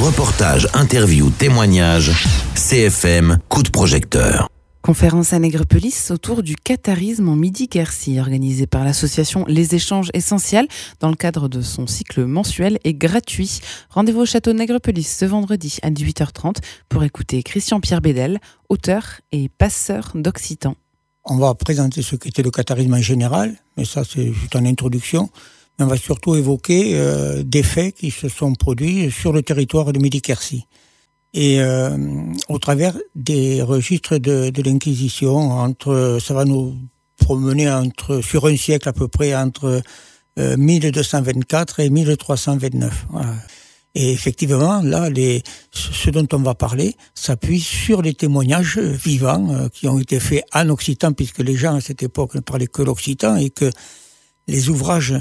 Reportages, interviews, témoignages, CFM, coup de projecteur. Conférence à Nègrepelisse autour du catharisme en Midi-Quercy, organisée par l'association Les Échanges Essentiels dans le cadre de son cycle mensuel et gratuit. Rendez-vous au château de Nègrepelisse ce vendredi à 18h30 pour écouter Christian-Pierre Bédel, auteur et passeur d'occitan. On va présenter ce qu'était le catharisme en général, mais ça c'est juste en introduction. Mais on va surtout évoquer des faits qui se sont produits sur le territoire de Midi-Quercy. Et au travers des registres de l'Inquisition, ça va nous promener sur un siècle à peu près, entre 1224 et 1329. Voilà. Et effectivement, là, ce dont on va parler s'appuie sur les témoignages vivants qui ont été faits en occitan, puisque les gens à cette époque ne parlaient que l'occitan, et que les ouvrages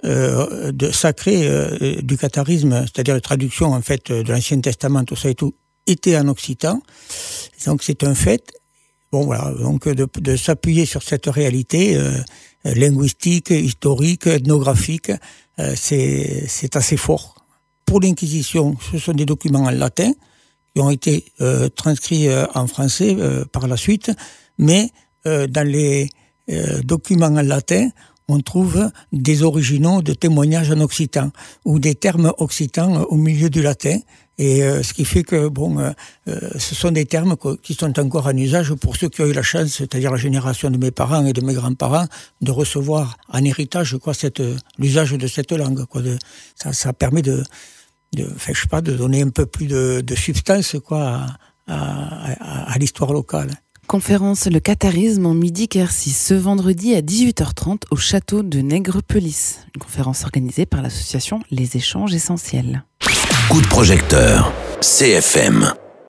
sacrés du catharisme, c'est-à-dire les traductions en fait de l'Ancien Testament, tout ça et tout, était en occitan. Donc c'est un fait. Bon voilà, donc de s'appuyer sur cette réalité linguistique, historique, ethnographique, c'est assez fort. Pour l'Inquisition, ce sont des documents en latin qui ont été transcrits en français par la suite, mais dans les documents en latin, on trouve des originaux de témoignages en occitan ou des termes occitans au milieu du latin. Et ce qui fait que ce sont des termes qui sont encore en usage pour ceux qui ont eu la chance, c'est-à-dire la génération de mes parents et de mes grands-parents, de recevoir en héritage l'usage de cette langue. Ça permet de donner un peu plus de substance à l'histoire locale. Conférence Le catharisme en Midi-Quercy ce vendredi à 18h30 au château de Nègrepelisse. Une conférence organisée par l'association Les Échanges Essentiels. Coup de projecteur, CFM.